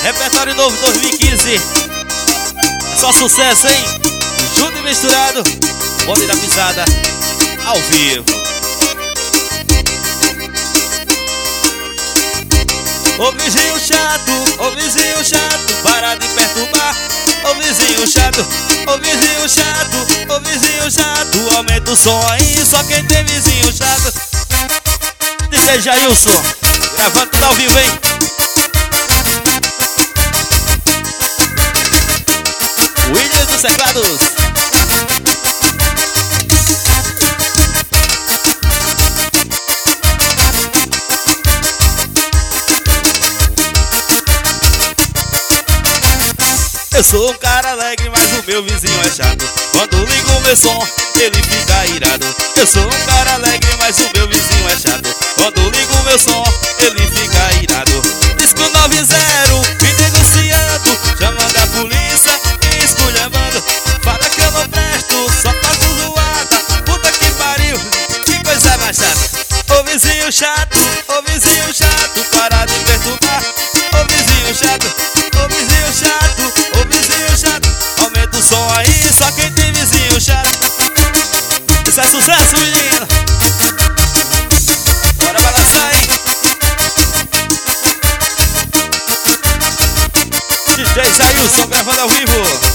Repertório novo 2015. É só sucesso, hein? Junto e misturado. Bonde da pisada ao vivo. Ô vizinho chato, para de perturbar. Ô vizinho chato, ô vizinho chato, ô vizinho chato, aumenta o som aí, só quem tem vizinho chato. DJ Jailson, gravando tudo ao vivo, hein? Williams dos teclados. Eu sou um cara alegre, mas o meu vizinho é chato. Quando ligo o meu som, ele fica irado. Eu sou um cara alegre, mas o meu vizinho é chato. Quando ligo o meu som, ele fica irado. Disco 90, me denunciando, chamando a polícia, me esculhambando. Fala que eu não presto, só faço zoada. Puta que pariu, que coisa mais chata. Ô vizinho chato, para de perturbar. Ô vizinho chato, ô vizinho chato, ô vizinho chato, aumenta o som aí, só quem tem vizinho chato. Isso é sucesso, menino. Bora balançar, hein? DJ Jailson gravando ao vivo.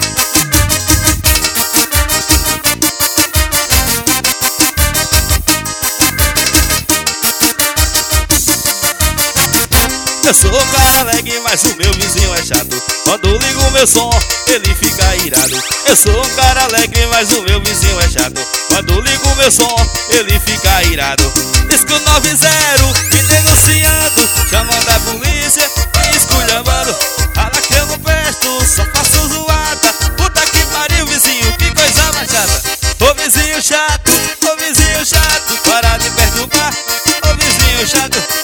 Eu sou um cara alegre, mas o meu vizinho é chato. Quando ligo o meu som, ele fica irado. Eu sou um cara alegre, mas o meu vizinho é chato. Quando ligo o meu som, ele fica irado. Disco 90, me denunciando, chamando a polícia, me esculhambando. Fala que eu não presto, só faço zoada. Puta que pariu, vizinho, que coisa mais chata. Ô vizinho chato, para de perturbar. Ô vizinho chato,